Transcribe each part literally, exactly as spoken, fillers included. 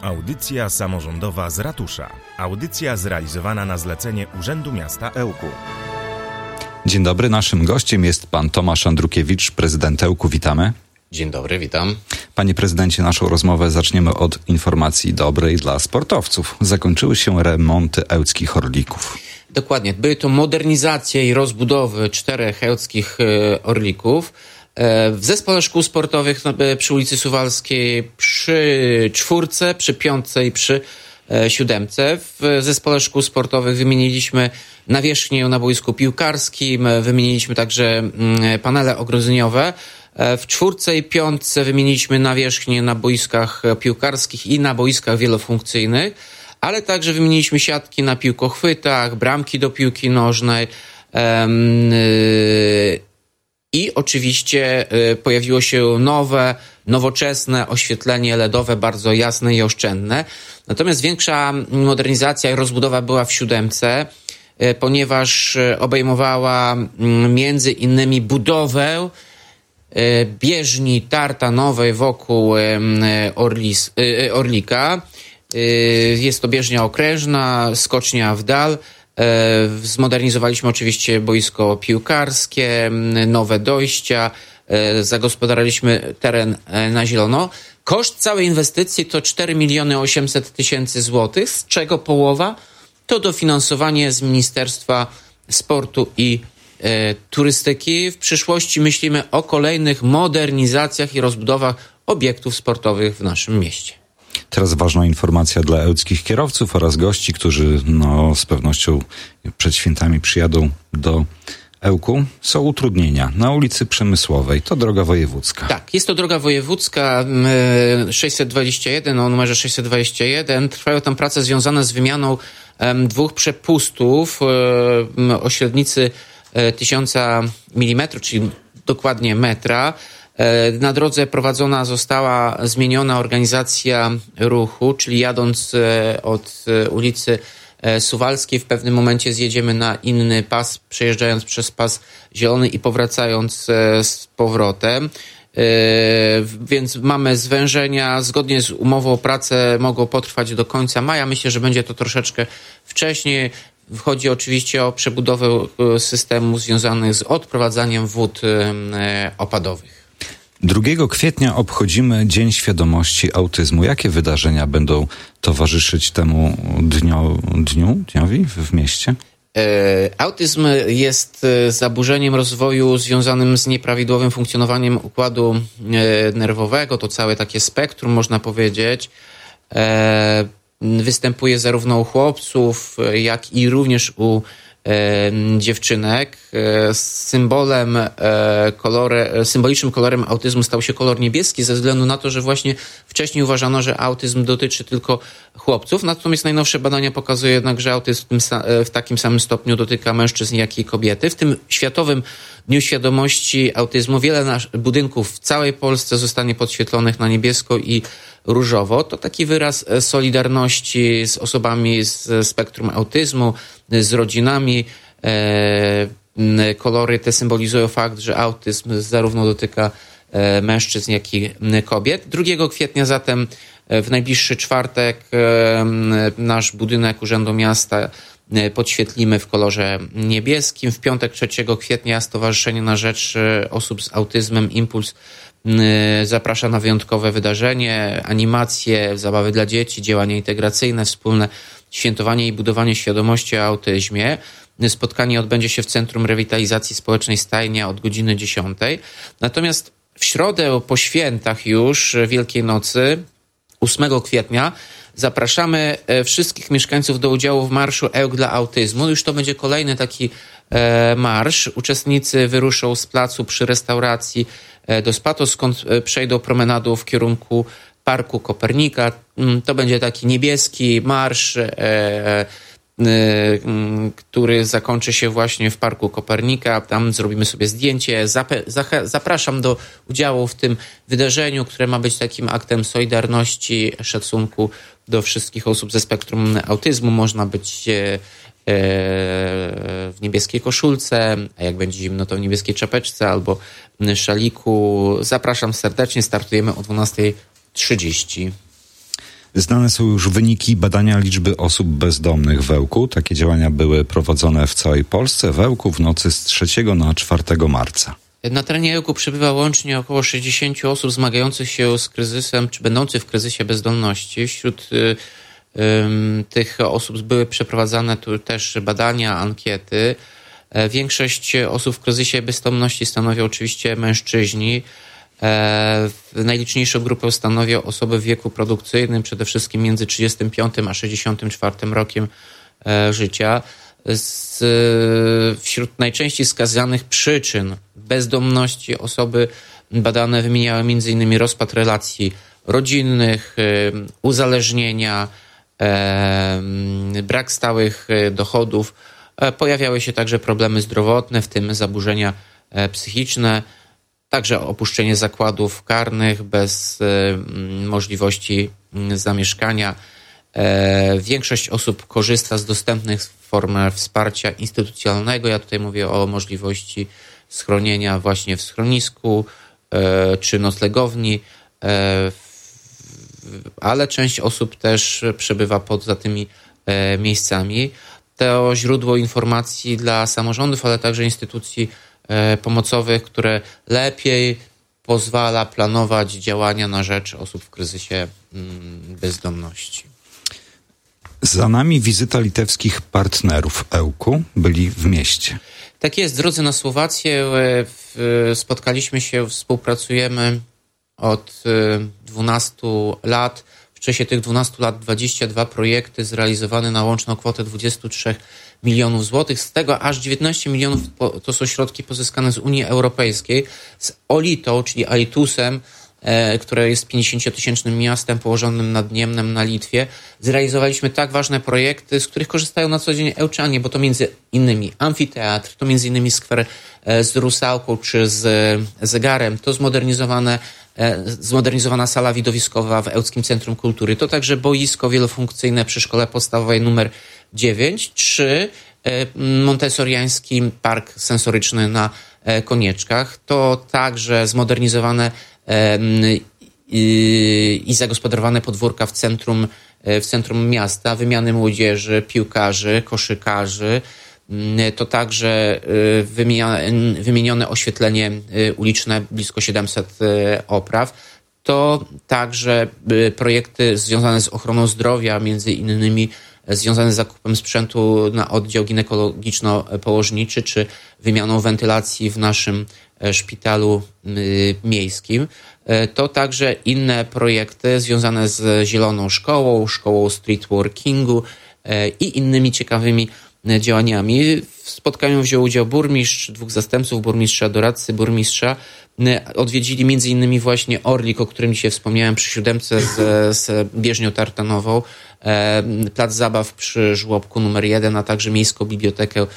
Audycja samorządowa z ratusza. Audycja zrealizowana na zlecenie Urzędu Miasta Ełku. Dzień dobry, naszym gościem jest pan Tomasz Andrukiewicz, prezydent Ełku. Witamy. Dzień dobry, witam. Panie prezydencie, naszą rozmowę zaczniemy od informacji dobrej dla sportowców. Zakończyły się remonty ełckich Orlików. Dokładnie. Były to modernizacje i rozbudowy czterech ełckich Orlików. W Zespole Szkół Sportowych przy ulicy Suwalskiej, przy czwórce, przy piątce i przy siódemce. W Zespole Szkół Sportowych wymieniliśmy nawierzchnię na boisku piłkarskim, wymieniliśmy także panele ogrodzeniowe. W czwórce i piątce wymieniliśmy nawierzchnię na boiskach piłkarskich i na boiskach wielofunkcyjnych, ale także wymieniliśmy siatki na piłkochwytach, bramki do piłki nożnej i oczywiście pojawiło się nowe, nowoczesne oświetlenie L E D owe, bardzo jasne i oszczędne. Natomiast większa modernizacja i rozbudowa była w siódemce, ponieważ obejmowała między innymi budowę bieżni tartanowej wokół Orlis, Orlika. Jest to bieżnia okrężna, skocznia w dal. Zmodernizowaliśmy oczywiście boisko piłkarskie, nowe dojścia, zagospodariliśmy teren na zielono. Koszt całej inwestycji to cztery miliony osiemset tysięcy złotych, z czego połowa to dofinansowanie z Ministerstwa Sportu i e, Turystyki. W przyszłości myślimy o kolejnych modernizacjach i rozbudowach obiektów sportowych w naszym mieście. Teraz ważna informacja dla ełckich kierowców oraz gości, którzy no, z pewnością przed świętami przyjadą do Ełku. Są utrudnienia na ulicy Przemysłowej. To droga wojewódzka. Tak, jest to droga wojewódzka sześćset dwadzieścia jeden, o numerze sześćset dwadzieścia jeden. Trwają tam prace związane z wymianą um, dwóch przepustów um, o średnicy um, tysiąca milimetrów, czyli dokładnie metra. Na drodze prowadzona została zmieniona organizacja ruchu, czyli jadąc od ulicy Suwalskiej w pewnym momencie zjedziemy na inny pas, przejeżdżając przez pas zielony i powracając z powrotem. Więc mamy zwężenia. Zgodnie z umową o pracę mogą potrwać do końca maja. Myślę, że będzie to troszeczkę wcześniej. Chodzi oczywiście o przebudowę systemu związanych z odprowadzaniem wód opadowych. drugiego kwietnia obchodzimy Dzień Świadomości Autyzmu. Jakie wydarzenia będą towarzyszyć temu dniu, dniu dniowi w mieście? Autyzm jest zaburzeniem rozwoju związanym z nieprawidłowym funkcjonowaniem układu nerwowego. To całe takie spektrum, można powiedzieć. Występuje zarówno u chłopców, jak i również u dziewczynek. Symbolem, kolore, symbolicznym kolorem autyzmu stał się kolor niebieski ze względu na to, że właśnie wcześniej uważano, że autyzm dotyczy tylko chłopców, natomiast najnowsze badania pokazują jednak, że autyzm w takim samym stopniu dotyka mężczyzn, jak i kobiety. W tym Światowym Dniu Świadomości Autyzmu wiele nasz, budynków w całej Polsce zostanie podświetlonych na niebiesko i różowo. To taki wyraz solidarności z osobami z spektrum autyzmu, z rodzinami. Kolory te symbolizują fakt, że autyzm zarówno dotyka mężczyzn, jak i kobiet. drugiego kwietnia zatem w najbliższy czwartek nasz budynek Urzędu Miasta podświetlimy w kolorze niebieskim. W piątek trzeciego kwietnia Stowarzyszenie na Rzecz Osób z Autyzmem Impuls zaprasza na wyjątkowe wydarzenie, animacje, zabawy dla dzieci, działania integracyjne, wspólne świętowanie i budowanie świadomości o autyzmie. Spotkanie odbędzie się w Centrum Rewitalizacji Społecznej Stajnia od godziny dziesiątej. Natomiast w środę po świętach już Wielkiej Nocy, ósmego kwietnia, zapraszamy wszystkich mieszkańców do udziału w Marszu Ełk dla Autyzmu. Już to będzie kolejny taki marsz. Uczestnicy wyruszą z placu przy restauracji do Spatos, skąd przejdą promenadą w kierunku Parku Kopernika. To będzie taki niebieski marsz, który zakończy się właśnie w Parku Kopernika. Tam zrobimy sobie zdjęcie. Zapraszam do udziału w tym wydarzeniu, które ma być takim aktem solidarności, szacunku do wszystkich osób ze spektrum autyzmu. Można być w niebieskiej koszulce, a jak będzie zimno, to w niebieskiej czapeczce albo szaliku. Zapraszam serdecznie, startujemy o dwunasta trzydzieści. Znane są już wyniki badania liczby osób bezdomnych w Ełku. Takie działania były prowadzone w całej Polsce. W Ełku w nocy z trzeciego na czwartego marca. Na terenie Ełku przebywa łącznie około sześćdziesiąt osób zmagających się z kryzysem, czy będących w kryzysie bezdomności. Wśród y, y, tych osób były przeprowadzane tu też badania, ankiety. E, większość osób w kryzysie bezdomności stanowią oczywiście mężczyźni. E, najliczniejszą grupę stanowią osoby w wieku produkcyjnym, przede wszystkim między trzydziestym piątym a sześćdziesiątym czwartym rokiem e, życia. Z, wśród najczęściej wskazanych przyczyn bezdomności osoby badane wymieniały między innymi rozpad relacji rodzinnych, uzależnienia, brak stałych dochodów. Pojawiały się także problemy zdrowotne, w tym zaburzenia psychiczne, także opuszczenie zakładów karnych bez możliwości zamieszkania. Większość osób korzysta z dostępnych form wsparcia instytucjonalnego. Ja tutaj mówię o możliwości schronienia właśnie w schronisku czy noclegowni, ale część osób też przebywa poza tymi miejscami. To źródło informacji dla samorządów, ale także instytucji pomocowych, które lepiej pozwala planować działania na rzecz osób w kryzysie bezdomności. Za nami wizyta litewskich partnerów Ełku. Byli w mieście. Tak jest. Drodzy na Słowację, spotkaliśmy się, współpracujemy od dwunastu lat. W czasie tych dwunastu lat dwadzieścia dwa projekty zrealizowane na łączną kwotę dwadzieścia trzy milionów złotych. Z tego aż dziewiętnaście milionów to są środki pozyskane z Unii Europejskiej, z Olitą, czyli Alitusem, które jest pięćdziesięciotysięcznym miastem położonym nad Niemnem na Litwie. Zrealizowaliśmy tak ważne projekty, z których korzystają na co dzień Ełczanie, bo to między innymi amfiteatr, to między innymi skwer z Rusałką czy z zegarem, to zmodernizowane, zmodernizowana sala widowiskowa w Ełckim Centrum Kultury, to także boisko wielofunkcyjne przy szkole podstawowej numer dziewięć, czy montessoriański park sensoryczny na Konieczkach, to także zmodernizowane i, i zagospodarowane podwórka w centrum, w centrum miasta, wymiany młodzieży, piłkarzy, koszykarzy. To także wymienione oświetlenie uliczne, blisko siedemset opraw. To także projekty związane z ochroną zdrowia, między innymi związane z zakupem sprzętu na oddział ginekologiczno-położniczy, czy wymianą wentylacji w naszym szpitalu miejskim. To także inne projekty związane z Zieloną Szkołą, Szkołą streetworkingu i innymi ciekawymi działaniami. W spotkaniu wziął udział burmistrz, dwóch zastępców burmistrza, doradcy burmistrza. Odwiedzili między innymi właśnie Orlik, o którym dzisiaj wspomniałem, przy siódemce z, z bieżnią tartanową, plac zabaw przy żłobku numer jeden, a także miejską bibliotekę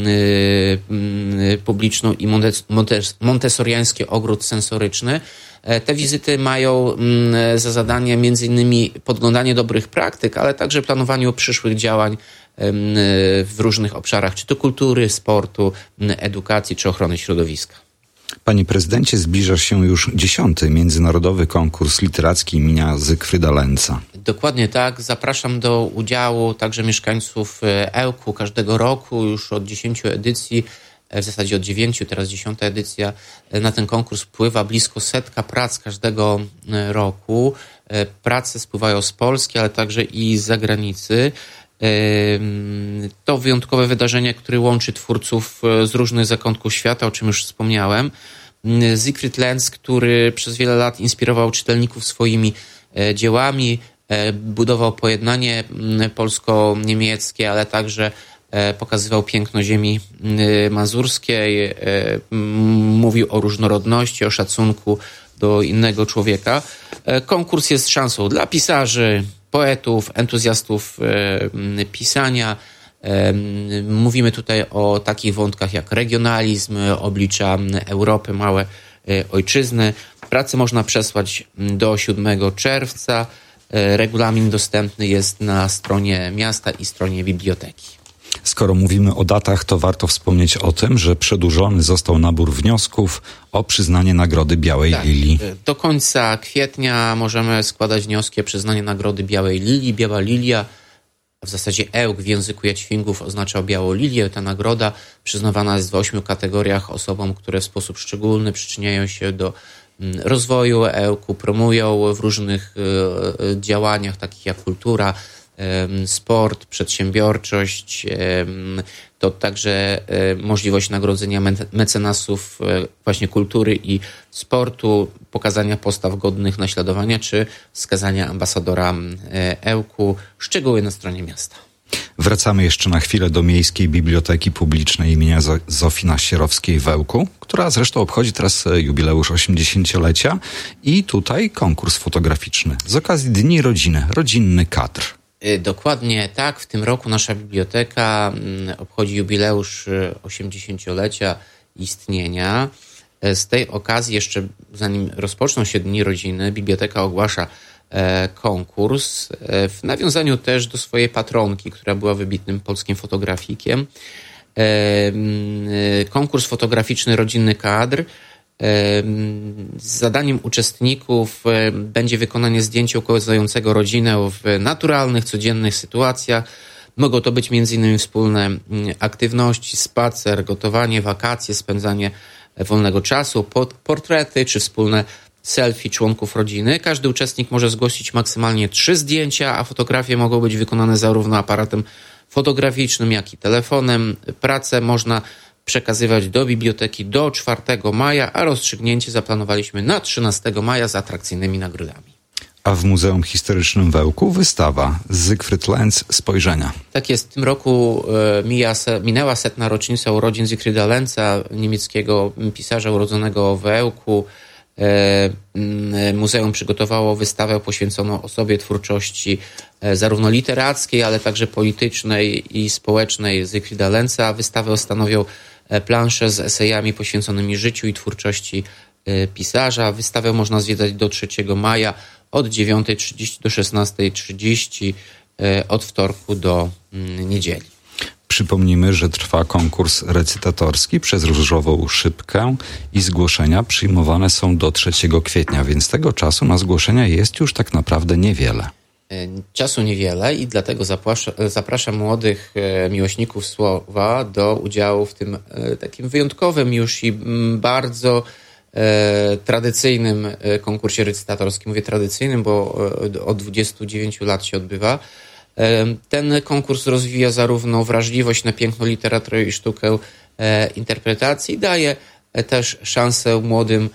publiczną i montessoriański ogród sensoryczny. Te wizyty mają za zadanie między innymi podglądanie dobrych praktyk, ale także planowanie przyszłych działań w różnych obszarach, czy to kultury, sportu, edukacji, czy ochrony środowiska. Panie prezydencie, zbliża się już dziesiąty międzynarodowy konkurs literacki imienia Zygfryda Lenca. Dokładnie tak. Zapraszam do udziału także mieszkańców Ełku każdego roku, już od dziesięciu edycji, w zasadzie od dziewięciu, teraz dziesiąta edycja. Na ten konkurs wpływa blisko setka prac każdego roku. Prace spływają z Polski, ale także i z zagranicy. To wyjątkowe wydarzenie, które łączy twórców z różnych zakątków świata, o czym już wspomniałem. Zygfryd Lenc, który przez wiele lat inspirował czytelników swoimi dziełami, budował pojednanie polsko-niemieckie, ale także pokazywał piękno ziemi mazurskiej, mówił o różnorodności, o szacunku do innego człowieka. Konkurs jest szansą dla pisarzy, poetów, entuzjastów e, pisania. E, mówimy tutaj o takich wątkach jak regionalizm, oblicza Europy, małe e, ojczyzny. Pracę można przesłać do siódmego czerwca. E, regulamin dostępny jest na stronie miasta i stronie biblioteki. Skoro mówimy o datach, to warto wspomnieć o tym, że przedłużony został nabór wniosków o przyznanie Nagrody Białej Tak, Lilii. do końca kwietnia możemy składać wnioski o przyznanie Nagrody Białej Lilii. Biała Lilia, w zasadzie ełk w języku jaćwingów oznacza białą lilię. Ta nagroda przyznawana jest w ośmiu kategoriach osobom, które w sposób szczególny przyczyniają się do rozwoju ełku, promują w różnych działaniach, takich jak kultura, sport, przedsiębiorczość. To także możliwość nagrodzenia mecenasów właśnie kultury i sportu, pokazania postaw godnych naśladowania, czy wskazania ambasadora ełku. Szczegóły na stronie miasta. Wracamy jeszcze na chwilę do Miejskiej Biblioteki Publicznej imienia Zofii Nasierowskiej w Ełku, która zresztą obchodzi teraz jubileusz osiemdziesięciolecia i tutaj konkurs fotograficzny z okazji Dni Rodziny, rodzinny kadr. Dokładnie tak. W tym roku nasza biblioteka obchodzi jubileusz osiemdziesięciolecia istnienia. Z tej okazji, jeszcze zanim rozpoczną się Dni Rodziny, biblioteka ogłasza konkurs w nawiązaniu też do swojej patronki, która była wybitnym polskim fotografikiem. Konkurs fotograficzny Rodzinny Kadr. Zadaniem uczestników będzie wykonanie zdjęcia ukazującego rodzinę w naturalnych, codziennych sytuacjach. Mogą to być między innymi wspólne aktywności, spacer, gotowanie, wakacje, spędzanie wolnego czasu, portrety czy wspólne selfie członków rodziny. Każdy uczestnik może zgłosić maksymalnie trzy zdjęcia, a fotografie mogą być wykonane zarówno aparatem fotograficznym, jak i telefonem. Pracę można przekazywać do biblioteki do czwartego maja, a rozstrzygnięcie zaplanowaliśmy na trzynastego maja z atrakcyjnymi nagrodami. A w Muzeum Historycznym w Ełku wystawa Zygfryd Lenz Spojrzenia. Tak jest. W tym roku mija, minęła setna rocznica urodzin Zygfryda Lenza, niemieckiego pisarza urodzonego w Ełku. Muzeum przygotowało wystawę poświęconą osobie twórczości zarówno literackiej, ale także politycznej i społecznej Zygfryda Lenza. Wystawę stanowią plansze z esejami poświęconymi życiu i twórczości pisarza. Wystawę można zwiedzać do trzeciego maja od dziewiątej trzydzieści do szesnastej trzydzieści, od wtorku do niedzieli. Przypomnijmy, że trwa konkurs recytatorski przez Różową Szybkę i zgłoszenia przyjmowane są do trzeciego kwietnia, więc tego czasu na zgłoszenia jest już tak naprawdę niewiele. Czasu niewiele i dlatego zapraszam, zapraszam młodych miłośników słowa do udziału w tym takim wyjątkowym już i bardzo tradycyjnym konkursie recytatorskim. Mówię tradycyjnym, bo od dwudziestu dziewięciu lat się odbywa. Ten konkurs rozwija zarówno wrażliwość na piękno literatury i sztukę interpretacji, daje też szansę młodym,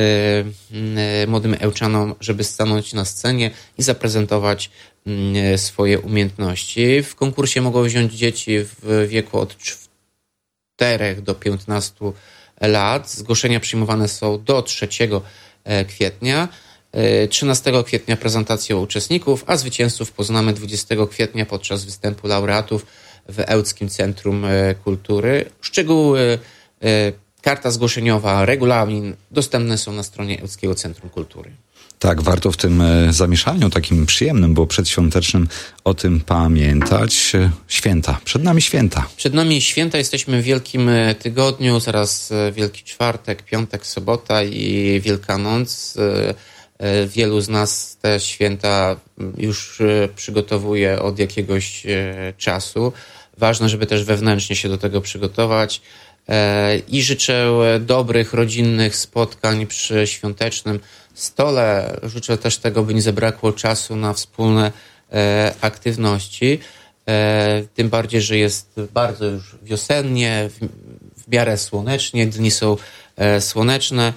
młodym ełczanom, żeby stanąć na scenie i zaprezentować swoje umiejętności. W konkursie mogą wziąć dzieci w wieku od czterech do piętnastu lat. Zgłoszenia przyjmowane są do trzeciego kwietnia. trzynastego kwietnia prezentację uczestników, a zwycięzców poznamy dwudziestego kwietnia podczas występu laureatów w Ełckim Centrum Kultury. Szczegóły, karta zgłoszeniowa, regulamin dostępne są na stronie Ełckiego Centrum Kultury. Tak, warto w tym zamieszaniu takim przyjemnym, bo przedświątecznym o tym pamiętać. Święta, przed nami święta. Przed nami święta, jesteśmy w Wielkim Tygodniu, zaraz Wielki Czwartek, Piątek, Sobota i Wielkanoc. Wielu z nas te święta już przygotowuje od jakiegoś czasu. Ważne, żeby też wewnętrznie się do tego przygotować. I życzę dobrych, rodzinnych spotkań przy świątecznym stole. Życzę też tego, by nie zabrakło czasu na wspólne aktywności. Tym bardziej, że jest bardzo już wiosennie, w miarę słonecznie, dni są słoneczne.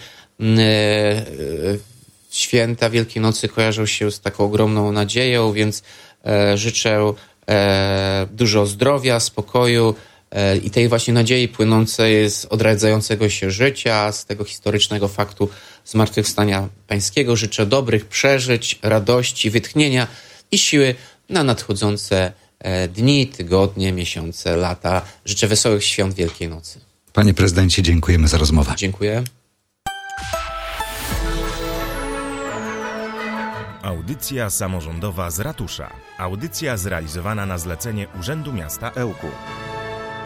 Święta Wielkiej Nocy kojarzą się z taką ogromną nadzieją, więc e, życzę e, dużo zdrowia, spokoju e, i tej właśnie nadziei płynącej z odradzającego się życia, z tego historycznego faktu zmartwychwstania pańskiego. Życzę dobrych przeżyć, radości, wytchnienia i siły na nadchodzące e, dni, tygodnie, miesiące, lata. Życzę wesołych świąt Wielkiej Nocy. Panie prezydencie, dziękujemy za rozmowę. Dziękuję. Audycja samorządowa z ratusza. Audycja zrealizowana na zlecenie Urzędu Miasta Ełku.